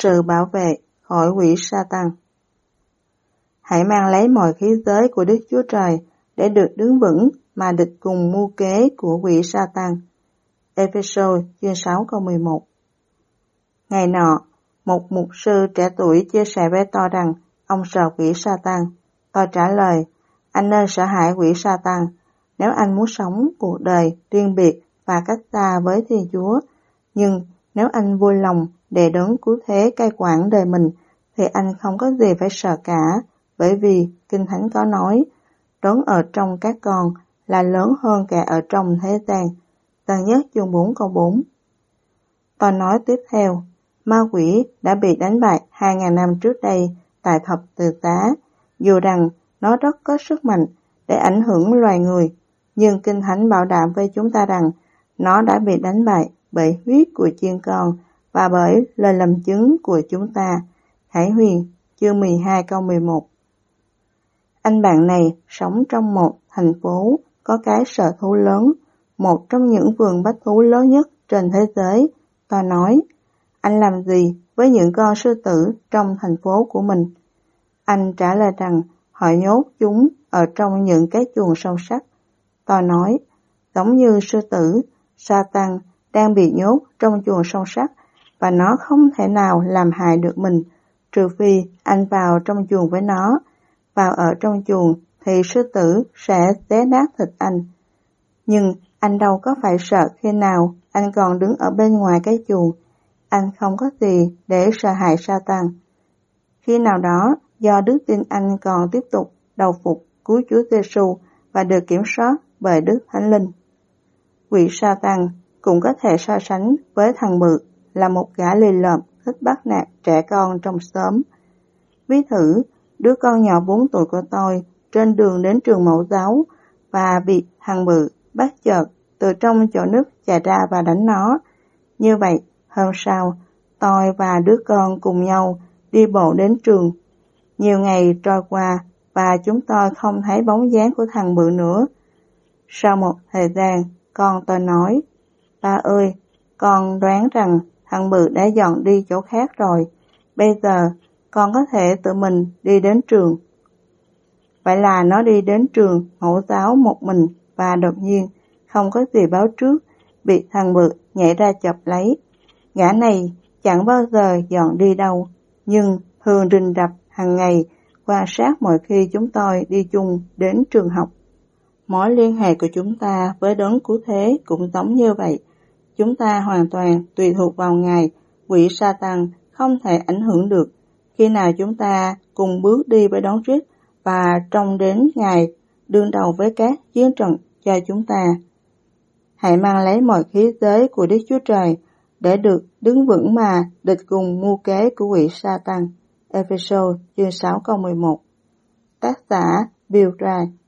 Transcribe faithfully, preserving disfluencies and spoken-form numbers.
sự bảo vệ khỏi quỷ Sa-tan. Hãy mang lấy mọi khí giới của Đức Chúa Trời để được đứng vững mà địch cùng mưu kế của quỷ Sa-tan. Ê-phê-sô chương sáu câu mười một. Ngày nọ, một mục sư trẻ tuổi chia sẻ với tôi rằng ông sợ quỷ Sa-tan. Tôi trả lời, anh nên sợ hãi quỷ Sa-tan. Nếu anh muốn sống cuộc đời riêng biệt và cách xa với Thiên Chúa, nhưng nếu anh vui lòng để đấng cứu thế cai quản đời mình, thì anh không có gì phải sợ cả, bởi vì Kinh Thánh có nói, đấng ở trong các con là lớn hơn kẻ ở trong thế gian. Tân Nhất chương bốn câu bốn. Tôi nói tiếp theo, ma quỷ đã bị đánh bại hai ngàn năm trước đây tại thập tự giá, dù rằng nó rất có sức mạnh để ảnh hưởng loài người, nhưng Kinh Thánh bảo đảm với chúng ta rằng nó đã bị đánh bại bởi huyết của chiên con và bởi lời làm chứng của chúng ta. Khải Huyền chương mười hai câu mười một. Anh bạn này sống trong một thành phố có cái sở thú lớn, một trong những vườn bách thú lớn nhất trên thế giới. Tôi nói, anh làm gì với những con sư tử trong thành phố của mình? Anh trả lời rằng họ nhốt chúng ở trong những cái chuồng sâu sắc. Tôi nói, giống như sư tử, Sa-tan đang bị nhốt trong chuồng sâu sắc và nó không thể nào làm hại được mình, trừ phi anh vào trong chuồng với nó. Vào ở trong chuồng thì sư tử sẽ xé nát thịt anh. Nhưng anh đâu có phải sợ khi nào anh còn đứng ở bên ngoài cái chuồng. Anh không có gì để sợ hãi Sa-tan. Khi nào đó, do đức tin anh còn tiếp tục đầu phục cứu Chúa Giêsu và được kiểm soát bởi Đức Thánh Linh. Quỷ Sa-tan cũng có thể so sánh với thằng Bự là một gã lì lợm thích bắt nạt trẻ con trong xóm. Ví thử, đứa con nhỏ bốn tuổi của tôi trên đường đến trường mẫu giáo và bị thằng Bự bắt chợt từ trong chỗ nước chạy ra và đánh nó. Như vậy, hôm sau, tôi và đứa con cùng nhau đi bộ đến trường. Nhiều ngày trôi qua và chúng tôi không thấy bóng dáng của thằng Bự nữa. Sau một thời gian, con tôi nói, ba ơi, con đoán rằng thằng Bự đã dọn đi chỗ khác rồi. Bây giờ, con có thể tự mình đi đến trường. Vậy là nó đi đến trường mẫu giáo một mình và đột nhiên, không có gì báo trước, bị thằng Bự nhảy ra chụp lấy. Gã này chẳng bao giờ dọn đi đâu, nhưng thường rình rập hàng ngày, quan sát mọi khi chúng tôi đi chung đến trường học. Mối liên hệ của chúng ta với đấng cứu thế cũng giống như vậy. Chúng ta hoàn toàn tùy thuộc vào Ngài, quỷ Sa-tan không thể ảnh hưởng được. Khi nào chúng ta cùng bước đi với đấng Christ và trông đến Ngài đương đầu với các chiến trận cho chúng ta. Hãy mang lấy mọi khí giới của Đức Chúa Trời để được đứng vững mà địch cùng mưu kế của quỷ Sa-tan. Ê-phê-sô chương sáu câu mười một. Tác giả Bill Wright.